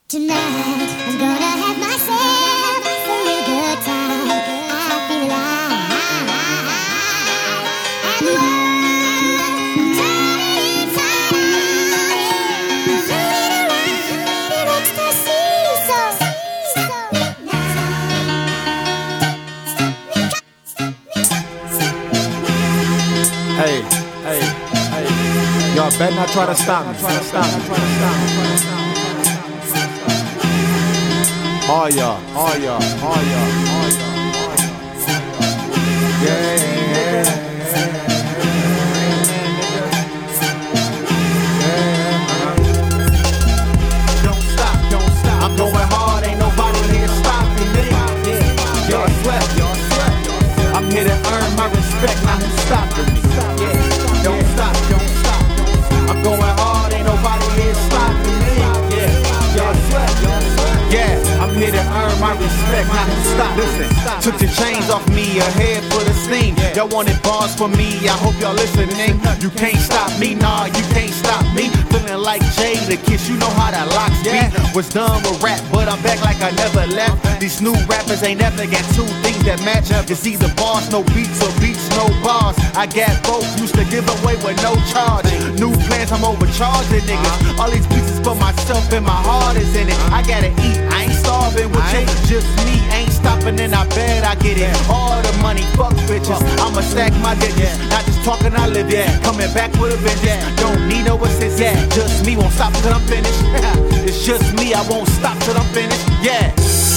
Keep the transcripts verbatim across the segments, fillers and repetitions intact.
Tonight, I'm gonna have myself a real good time. I feel alive. And the world turning inside out. Moving around in ecstasy. So, so Hey, hey, hey. Y'all better not try to stop me. Try to stop me. Try to stop me. Try to stop me. All y'all, all y'all, all y'all, all y'all, yeah, yeah, yeah, yeah. Don't stop, don't stop. I'm going hard, ain't nobody here stopping me. Yeah, y'all sweat, y'all sweat. I'm here to earn my respect, not who's stopping me. Yeah, don't stop, don't stop. I'm going hard, ain't nobody here stopping me. Yeah, y'all sweat, y'all sweat. Yeah. I'm here to earn my respect, not to stop. Listen, took the chains off me, a head full of steam. Y'all wanted bars for me, I hope y'all listening. You can't stop me, nah, you can't stop me. Feeling like Jay, the Kiss, you know how that locks me. Was done with rap, but I'm back like I never left. These new rappers ain't never got two things that match up. It's either bars, no beats, or beats, no bars. I got both, used to give away with no charge. New plans, I'm overcharging niggas. All these pieces for myself and my heart is in it. I gotta eat, I ain't starving with you, just me, ain't stopping and I bet I get it. All the money, fuck bitches, I'ma stack my digits. Not just talking, I live it. Coming back with a vengeance. Don't need no assistance, yeah. Just me, won't stop till I'm finished. It's just me, I won't stop till I'm finished. Yeah.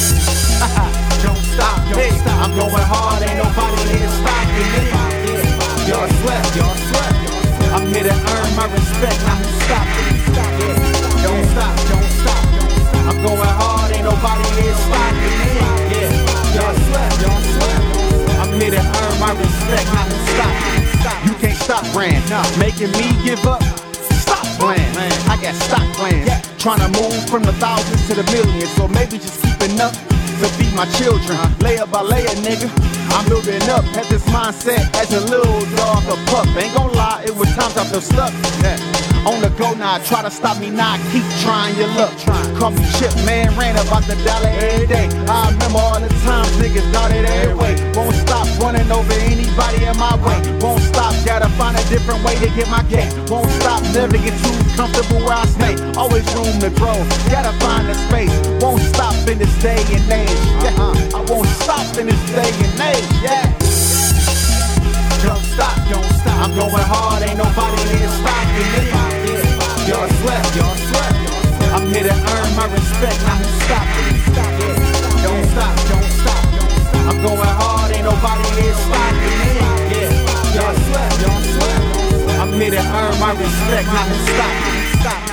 Don't stop, don't stop. I'm going hard, ain't nobody here stopping me. Y'all sweat, y'all sweat. I'm here to earn my respect, not to stop me. Don't stop, don't stop. I'm going hard, ain't nobody here stopping me. Yeah, y'all sweat, y'all sweat. I'm here to earn my respect, not to stop. You can't stop brand, no. Making me give up. Stop playing, I got stock plans. Yeah. Trying to move from the thousands to the millions, so maybe just keeping up to feed my children. Layer by layer, nigga. I'm building up, had this mindset as a little dog, a pup. Ain't gon' lie, it was times I feel stuck. Yeah. On the go now, try to stop me now, keep trying your luck. Call me Chip, man, ran about the dollar every day. I remember all the times niggas doubted every way. Won't stop running over anybody in my way. Won't stop, gotta find a different way to get my cake. Won't stop, never get too comfortable where I stay. Always room to grow, gotta find a space. Won't stop in this day and age. Yeah, I won't stop in this day and age. Yeah. Don't stop, don't stop. I'm going hard, ain't nobody here stopping me. Y'all sweat, y'all sweat. I'm here to earn my respect, not to stop me. Don't stop, don't stop. I'm going hard, ain't nobody here stopping me. Yeah, y'all sweat, y'all sweat. I'm here to earn my respect, not to stop me. Stop.